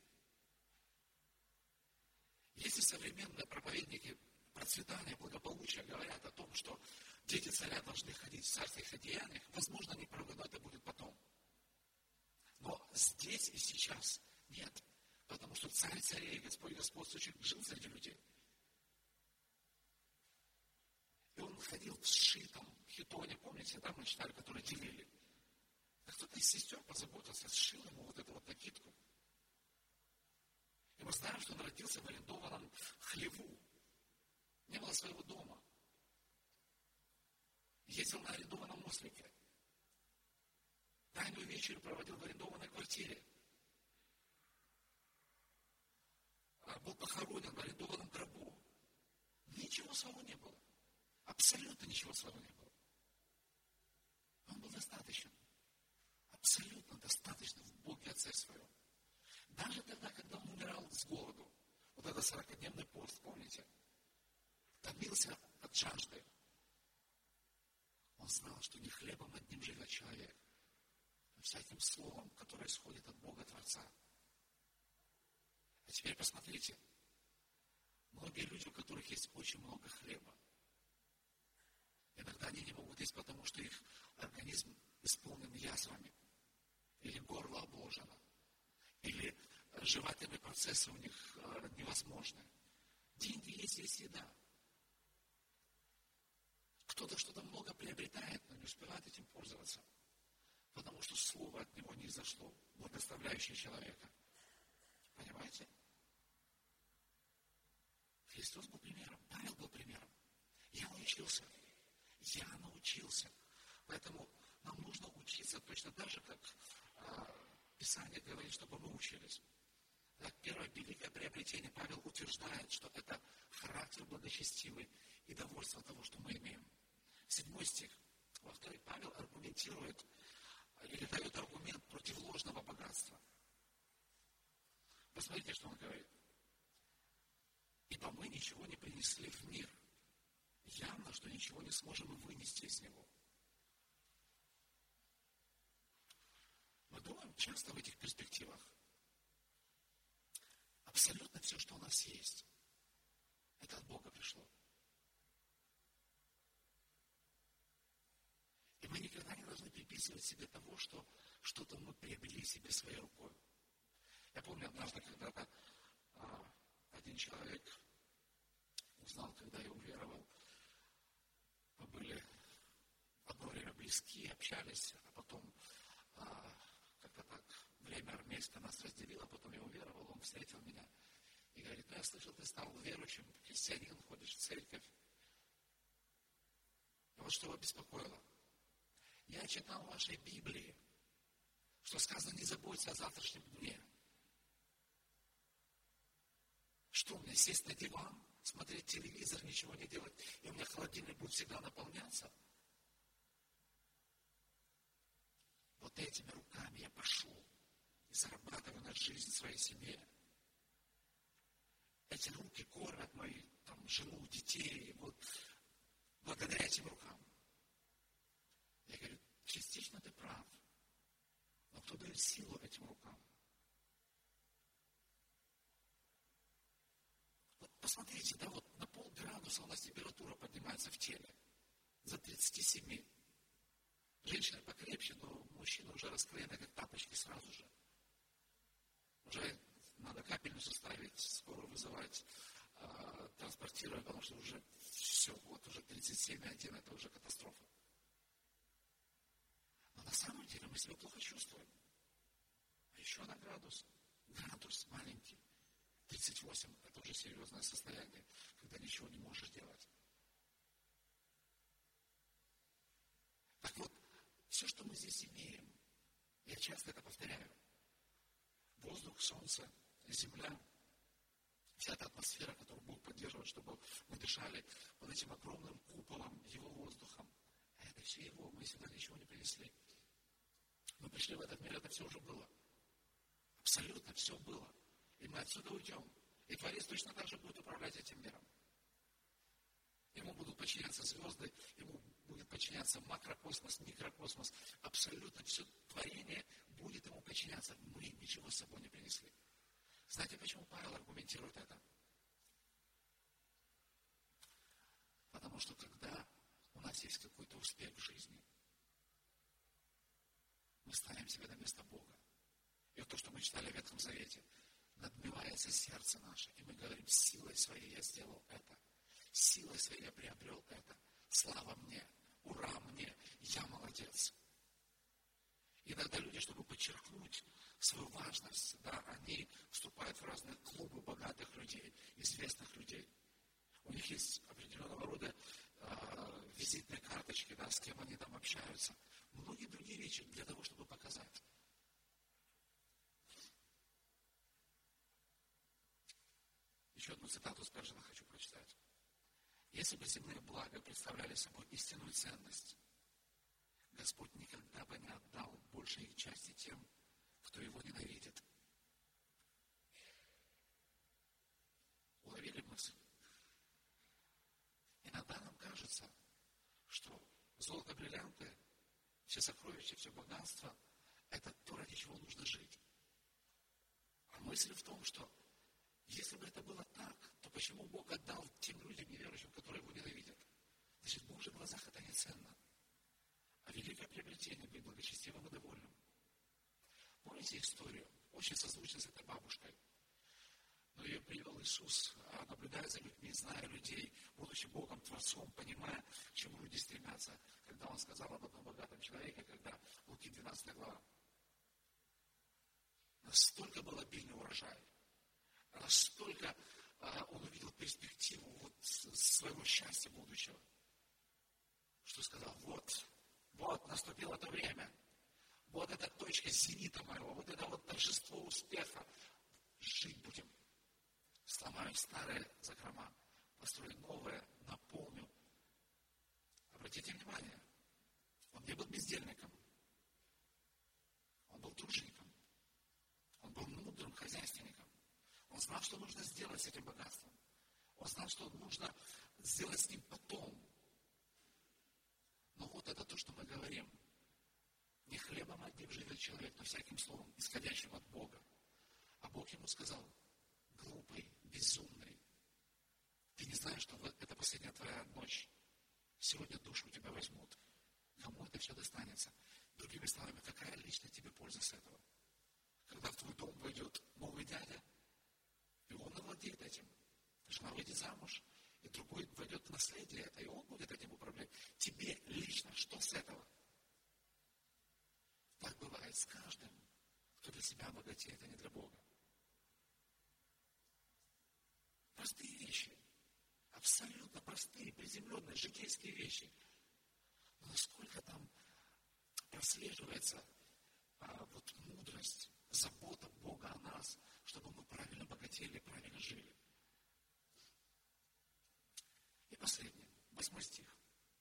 Если современные проповедники процветания, благополучия говорят о том, что дети царя должны ходить в царских одеяниях, возможно, они правы, но это будет потом. Но здесь и сейчас нет. Потому что царь царей, Господь господствующий, жил среди людей. И он ходил в сшитом хитоне, помните, да, мы читали, который делили. А кто-то из сестер позаботился, сшил ему вот эту вот накидку. И мы знаем, что он родился в арендованном хлеву. Не было своего дома. Ездил на арендованном ослике. Тайную вечерю проводил в арендованной квартире. Был похоронен в арендованном гробу. Ничего своего не было. Абсолютно ничего своего не было. Он был достаточен. Абсолютно достаточно в Боге Отце Своем. Даже тогда, когда он умирал с голоду, вот это сорокадневный пост, помните? Томился от жажды. Он знал, что не хлебом одним живет человек, а всяким словом, которое исходит от Бога Творца. А теперь посмотрите. Многие люди, у которых есть очень много хлеба, иногда они не могут есть, потому что их организм исполнен язвами, или горло обложено, или жевательные процессы у них невозможны. Деньги есть, есть еда. Кто-то что-то много приобретает, но не успевает этим пользоваться, потому что слово от него не изошло, благословляющее человека. Понимаете? Христос был примером, Павел был примером. Я научился. Я научился. Поэтому нам нужно учиться точно так же, как а, Писание говорит, чтобы мы учились. Так, первое великое приобретение Павел утверждает, что это характер благочестивый и довольство того, что мы имеем. Седьмой стих. Во-вторых, Павел аргументирует или дает аргумент против ложного богатства. Посмотрите, что он говорит. Ибо мы ничего не принесли в мир. Явно, что ничего не сможем и вынести из него. Мы думаем часто в этих перспективах. Абсолютно все, что у нас есть, это от Бога пришло. И мы никогда не должны приписывать себе того, что что-то мы приобрели себе своей рукой. Я помню однажды, когда-то а, один человек узнал, когда я уверовал, мы были одно время близки, общались, а потом а, как-то так время армейское нас разделило, потом я уверовал, он встретил меня и говорит: ну я слышал, ты стал верующим, христианином, ходишь в церковь. И вот что его беспокоило. Я читал в вашей Библии, что сказано: не заботься о завтрашнем дне. Что, мне сесть на диван, смотреть телевизор, ничего не делать, и у меня холодильник будет всегда наполняться? Вот этими руками я пошел и зарабатываю на жизнь своей семье. Эти руки кормят мои там, жену, детей, вот благодаря этим рукам. Я говорю: частично ты прав, но кто дает силу этим рукам? Вот посмотрите, да, вот на полградуса у нас температура поднимается в теле, за тридцать семь. Женщина покрепче, но мужчина уже расклеены, как тапочки сразу же. Уже надо капельницу ставить, скорую вызывать, э, транспортировать, потому что уже все, вот уже тридцать семь и один, это уже катастрофа. Но на самом деле мы себя плохо чувствуем. А еще на градус, градус маленький, тридцать восемь, это уже серьезное состояние, когда ничего не можешь делать. Так вот, все, что мы здесь имеем, часто это повторяю. Воздух, солнце, земля, вся эта атмосфера, которую Бог поддерживает, чтобы мы дышали под этим огромным куполом Его воздухом. А это все Его, мы сюда ничего не принесли. Мы пришли в этот мир, это все уже было. Абсолютно все было. И мы отсюда уйдем. И Творец точно так же будет управлять этим миром. Ему будут подчиняться звезды, ему будет подчиняться макрокосмос, микрокосмос. Абсолютно все творение будет ему подчиняться. Мы ничего с собой не принесли. Знаете, почему Павел аргументирует это? Потому что когда у нас есть какой-то успех в жизни, мы ставим себя на место Бога. И вот то, что мы читали в Ветхом Завете, надмевается сердце наше, и мы говорим: силой своей я сделал это, силой своей я приобрел это, слава мне, ура мне, я молодец. Иногда люди, чтобы подчеркнуть свою важность, да, они вступают в разные клубы богатых людей, известных людей. У них есть определенного рода э, визитные карточки, да, с кем они там общаются. Многие другие вещи для того, чтобы показать. Еще одну цитату Спержена хочу прочитать. Если бы земные блага представляли собой истинную ценность, Господь никогда бы не отдал большей их части тем, кто его ненавидит. Уловили мысль? Иногда нам кажется, что золото, бриллианты, все сокровища, все богатство – это то, ради чего нужно жить. А мысль в том, что если бы это было так, то почему Бог отдал тем людям неверующим, которые его ненавидят? Значит, в Божьих глазах это не ценно. А великое приобретение быть благочестивым и довольным. Помните историю? Очень созвучно с этой бабушкой. Но ее привел Иисус, наблюдая за людьми, зная людей, будучи Богом, Творцом, понимая, к чему люди стремятся. Когда Он сказал об одном богатом человеке, когда Луки двенадцатая глава. Настолько был обильный урожай, настолько а, он увидел перспективу вот, своего счастья будущего, что сказал: вот, вот наступило то время, вот эта точка зенита моего, вот это вот торжество успеха. Жить будем. Сломаю старые закрома, построю новое, наполню. Обратите внимание, он не был бездельником, он был тружеником, он был мудрым хозяйственником. Он знал, что нужно сделать с этим богатством. Он знал, что нужно сделать с ним потом. Но вот это то, что мы говорим. Не хлебом одним живет человек, но всяким словом, исходящим от Бога. А Бог ему сказал: глупый, безумный, ты не знаешь, что это последняя твоя ночь. Сегодня душу у тебя возьмут. Кому это все достанется? Другими словами, какая лично тебе польза с этого? Когда в твой дом войдет новый дядя, и он овладеет этим. Жена выйдет замуж, и другой войдет в наследие это, и он будет этим управлять. Тебе лично что с этого? Так бывает с каждым, кто для себя обогатеет, а не для Бога. Простые вещи. Абсолютно простые, приземленные, житейские вещи. Но насколько там прослеживается а, вот мудрость, забота Бога о нас, чтобы мы правильно богатели, правильно жили. И последнее, восьмой стих.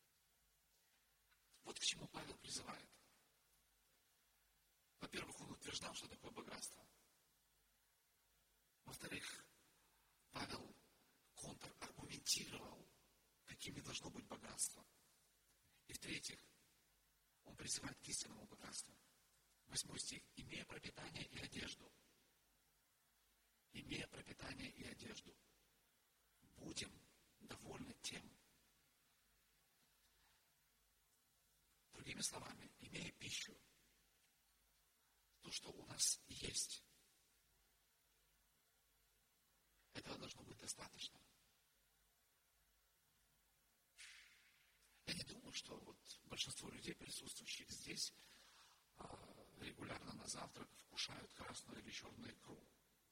Вот к чему Павел призывает. Во-первых, он утверждал, что такое богатство. Во-вторых, Павел контраргументировал, каким не должно быть богатство. И в-третьих, он призывает к истинному богатству. Восьмой стих. Имея пропитание и одежду. Имея пропитание и одежду. Будем довольны тем. Другими словами, имея пищу, то, что у нас есть, этого должно быть достаточно. Я не думаю, что вот большинство людей, присутствующих здесь, регулярно на завтрак вкушают красную или черную икру.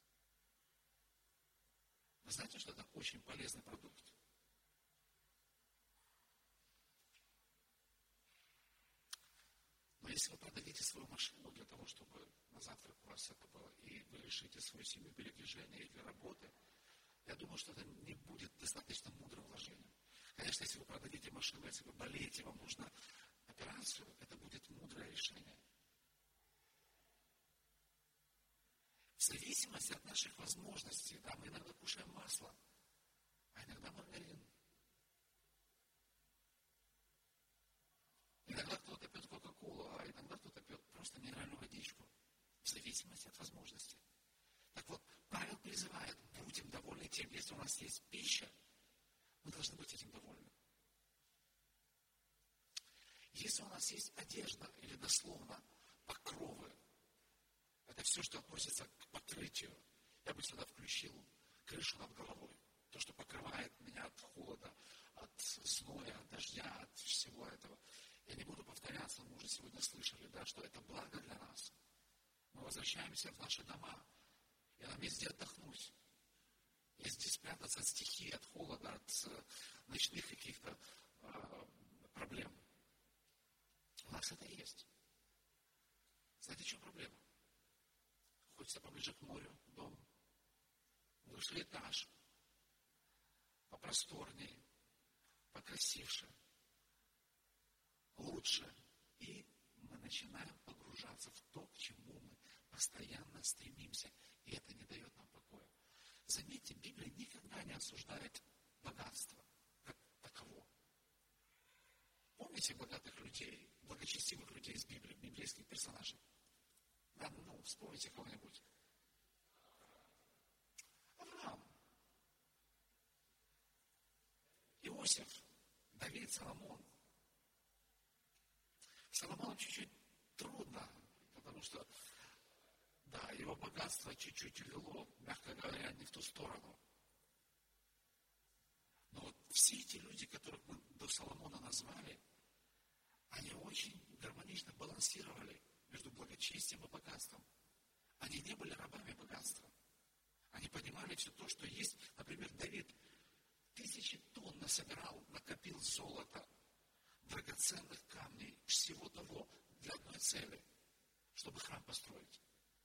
Вы знаете, что это очень полезный продукт? Но если вы продадите свою машину для того, чтобы на завтрак у вас это было, и вы лишите свою семью передвижения или работы, я думаю, что это не будет достаточно мудрым вложением. Конечно, если вы продадите машину, если вы болеете, вам нужно операцию, это будет мудрое решение. В зависимости от наших возможностей, да, мы иногда кушаем масло, а иногда маргарин. Иногда кто-то пьет кока-колу, а иногда кто-то пьет просто минеральную водичку. В зависимости от возможностей. Так вот, Павел призывает, будем довольны тем, если у нас есть пища, мы должны быть этим довольны. Если у нас есть одежда, или дословно покровы, это все, что относится к покрытию. Я бы сюда включил крышу над головой. То, что покрывает меня от холода, от зноя, от дождя, от всего этого. Я не буду повторяться, мы уже сегодня слышали, да, что это благо для нас. Мы возвращаемся в наши дома, и нам есть где отдохнуть. Есть где спрятаться от стихии, от холода, от ночных каких-то э, проблем. У нас это есть. Знаете, в чем проблема? Хочется поближе к морю, дом, выше этаж, попросторнее, покрасивше, лучше. И мы начинаем погружаться в то, к чему мы постоянно стремимся, и это не дает нам покоя. Заметьте, Библия никогда не осуждает богатство как таково. Помните богатых людей, благочестивых людей из Библии, библейских персонажей? Да, ну, вспомните кого-нибудь. Авраам, Иосиф, Давид, Соломон. Соломону чуть-чуть трудно, потому что, да, его богатство чуть-чуть увело, мягко говоря, не в ту сторону. Но вот все эти люди, которых мы до Соломона назвали, они очень гармонично балансировали между благочестием и богатством. Они не были рабами богатства. Они понимали все то, что есть. Например, Давид тысячи тонн насобирал, накопил золото, драгоценных камней, всего того для одной цели, чтобы храм построить.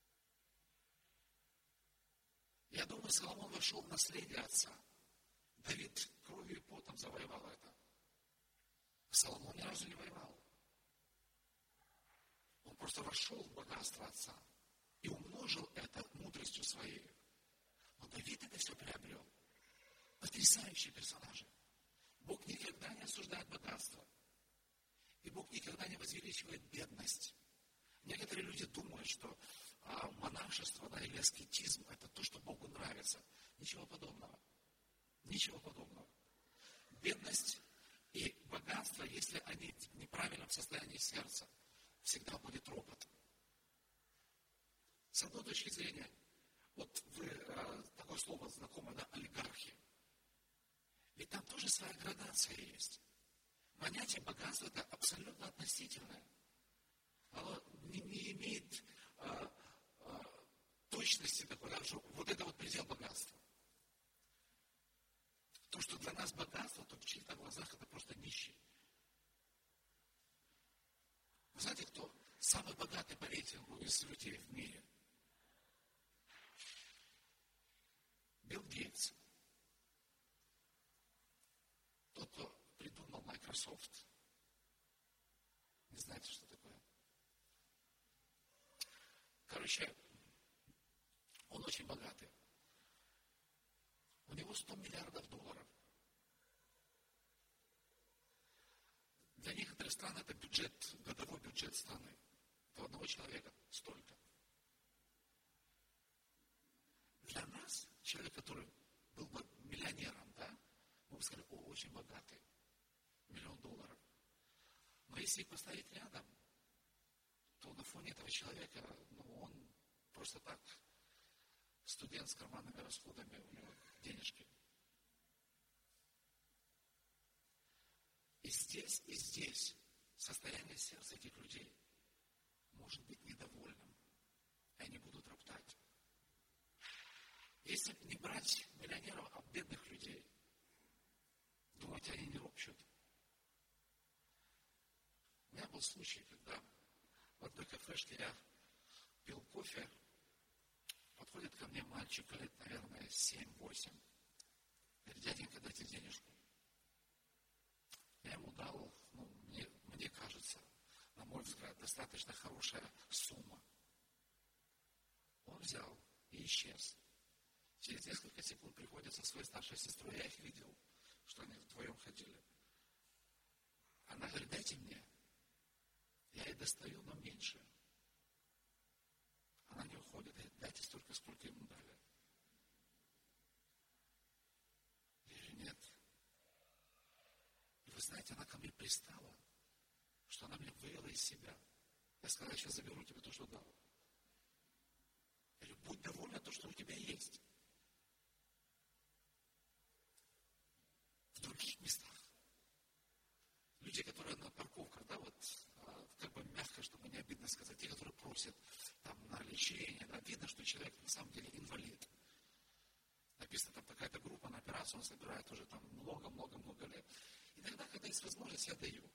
Я думаю, Соломон вошел в наследие отца. Давид кровью и потом завоевал это. Соломон ни разу не воевал. Он просто вошел в богатство отца и умножил это мудростью своей. Но Давид это все приобрел. Потрясающие персонажи. Бог никогда не осуждает богатство. И Бог никогда не возвеличивает бедность. Некоторые люди думают, что а, монашество, да, или аскетизм – это то, что Богу нравится. Ничего подобного. Ничего подобного. Бедность и богатство, если они в неправильном состоянии сердца, всегда будет ропот. С одной точки зрения, вот вы, а, такое слово знакомое, да, олигархи. Ведь там тоже своя градация есть. Понятие богатства – это абсолютно относительное. Оно не, не имеет а, а, точности такой, да, что вот это вот предел богатства. То, что для нас богатство, то в чьих-то глазах это просто нищий. Вы знаете, кто самый богатый по рейтингу из людей в мире? Билл Гейтс. Тот, кто придумал Microsoft. Не знаете, что такое? Короче, он очень богатый. У него сто миллиардов долларов. Для некоторых стран это бюджет, годовой бюджет страны. У одного человека столько. Для нас, человек, который был бы миллионером, да, мы бы сказали, о, очень богатый, миллион долларов. Но если их поставить рядом, то на фоне этого человека, ну, он просто так, студент с карманными расходами, у него денежки. И здесь, и здесь состояние сердца этих людей может быть недовольным. И они будут роптать. Если не брать миллионеров, а бедных людей, думаете, они не ропщут? У меня был случай, когда в одной кафешке я пил кофе, подходит ко мне мальчик лет, наверное, семь-восемь. Говорит: дяденька, дайте денежку. Я ему дал, ну, мне, мне кажется, на мой взгляд, достаточно хорошая сумма. Он взял и исчез. Через несколько секунд приходит со своей старшей сестрой, я их видел, что они вдвоем ходили. Она говорит: дайте мне. Я ей достаю, но меньше. Она не уходит, говорит: дайте столько, сколько ему дали. Я говорю: нет. И вы знаете, она ко мне пристала, что она мне вывела из себя. Я сказал: я сейчас заберу тебе то, что дал. Я говорю: будь довольна то, что у тебя есть. В других местах люди, которые на парковках, да, вот, как бы мягко, чтобы не обидно сказать, те, которые просят там на лечение, да, видно, что человек на самом деле инвалид. Написано, там какая-то группа на операцию, он собирает уже там много-много-много лет. Иногда, когда есть возможность, я даю.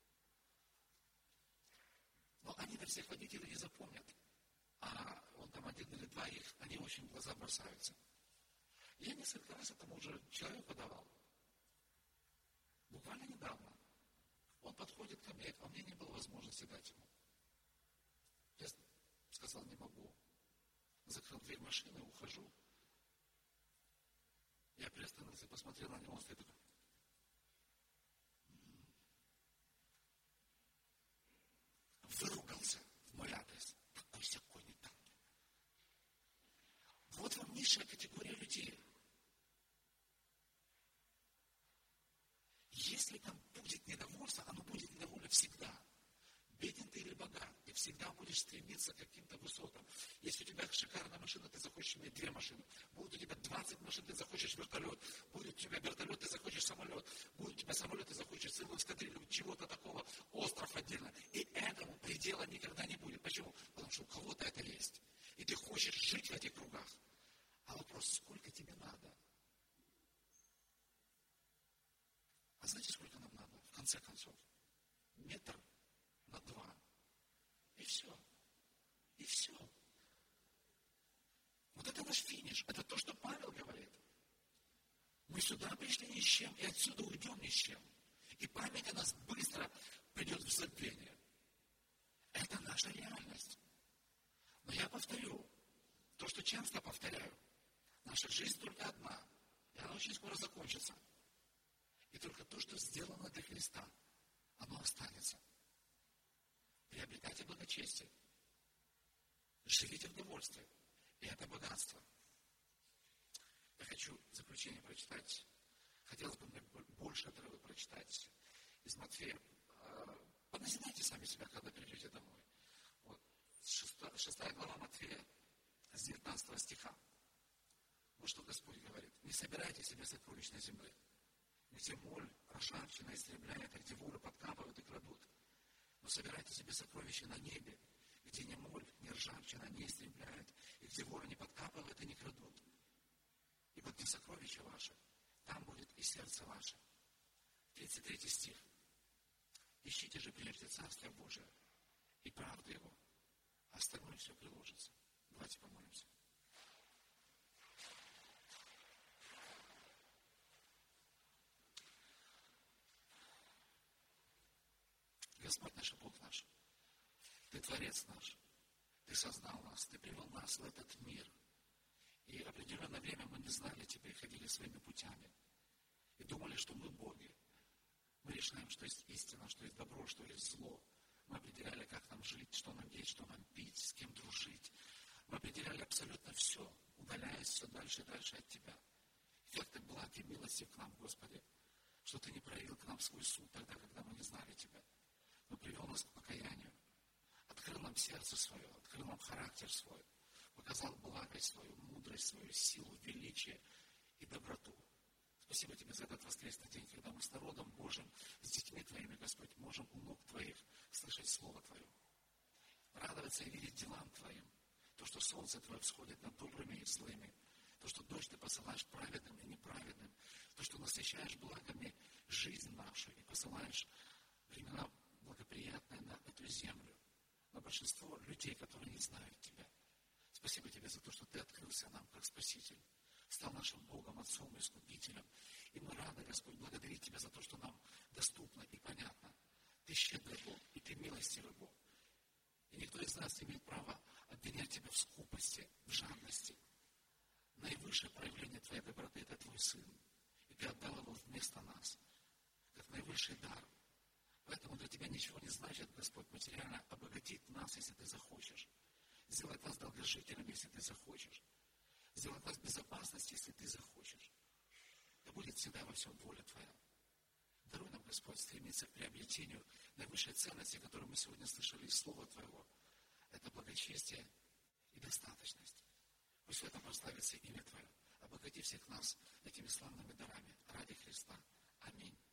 Но они на всех водителей не запомнят. А он там один или два их, они очень в глаза бросаются. Я несколько раз этому уже человеку давал. Буквально недавно. Он подходит ко мне, а у меня не было возможности дать ему. Я сказал: не могу. Закрыл дверь машины, ухожу. Я приостановился, посмотрел на него, он стоит такой. Выругался в мой адрес. Такой всякой не так. Вот вам низшая категория людей. Если там будет недовольство, оно будет недовольно всегда. Беден ты или богат, ты всегда будешь стремиться к каким-то высотам. Если у тебя шикарная машина, ты захочешь иметь две машины. Будет у тебя двадцать машин, ты захочешь вертолет. Будет у тебя вертолет, ты захочешь самолет. Будет у тебя самолет, ты захочешь целую эскадрилью, чего-то такого, остров отдельно. И этому предела никогда не будет. Почему? Потому что у кого-то это есть. И ты хочешь жить в этих кругах. А вопрос: сколько тебе надо? А знаете, сколько нам надо, в конце концов? Метр на два. И все. И все. Вот это наш финиш. Это то, что Павел говорит. Мы сюда пришли ни с чем, и отсюда уйдем ни с чем. И память о нас быстро придет в забвение. Это наша реальность. Но я повторю то, что часто повторяю. Наша жизнь только одна. И она очень скоро закончится. И только то, что сделано для Христа, оно останется. Приобретайте благочестие. Живите в довольстве. И это богатство. Я хочу в заключение прочитать. Хотелось бы мне больше отрывок прочитать из Матфея. Поназидайте сами себя, когда придете домой. Вот, шестая, шестая глава Матфея, с девятнадцатого стиха. Вот что Господь говорит. Не собирайте себе сокровищ на земле, где моль, ржавчина истребляет, а где воры подкапывают и крадут. Но собирайте себе сокровища на небе, где ни моль, ни ржавчина не истребляет, и где воры не подкапывают и не крадут. И вот где сокровища ваши, там будет и сердце ваше. тридцать третий стих. Ищите же прежде Царствие Божие и правду Его, а остальное все приложится. Давайте помолимся. Господь наш и Бог наш, Ты Творец наш, Ты создал нас, Ты привел нас в этот мир. И определенное время мы не знали Тебя и ходили своими путями. И думали, что мы боги. Мы решаем, что есть истина, что есть добро, что есть зло. Мы определяли, как нам жить, что нам есть, что нам пить, с кем дружить. Мы определяли абсолютно все, удаляясь все дальше и дальше от Тебя. И как Ты благ и милостив к нам, Господи, что Ты не проявил к нам свой суд тогда, когда мы не знали Тебя. Но привел нас к покаянию, открыл нам сердце свое, открыл нам характер свой, показал благость свою, мудрость свою, силу, величие и доброту. Спасибо Тебе за этот воскресный день, когда мы с народом Божьим, с детьми Твоими, Господь, можем у ног Твоих слышать Слово Твое, радоваться и видеть делам Твоим, то, что солнце Твое всходит над добрыми и злыми, то, что дождь Ты посылаешь праведным и неправедным, то, что насыщаешь благами жизнь нашу и посылаешь времена благоприятные на эту землю. Но большинство людей, которые не знают Тебя. Спасибо Тебе за то, что Ты открылся нам как Спаситель, стал нашим Богом, Отцом и Искупителем. И мы рады, Господь, благодарить Тебя за то, что нам доступно и понятно. Ты щедрый Бог, и Ты милостивый Бог. И никто из нас не имеет права обвинять Тебя в скупости, в жадности. Наивысшее проявление Твоей доброты – это Твой Сын. И Ты отдал Его вместо нас, как наивысший дар. Поэтому для Тебя ничего не значит, Господь, материально обогатить нас, если Ты захочешь. Сделать нас долгожителями, если Ты захочешь. Сделать нас в безопасности, если Ты захочешь. Да будет всегда во всем воля Твоя. Даруй нам, Господь, стремиться к приобретению наивысшей ценности, которую мы сегодня слышали из Слова Твоего. Это благочестие и достаточность. Пусть в этом прославится имя Твое. Обогати всех нас этими славными дарами ради Христа. Аминь.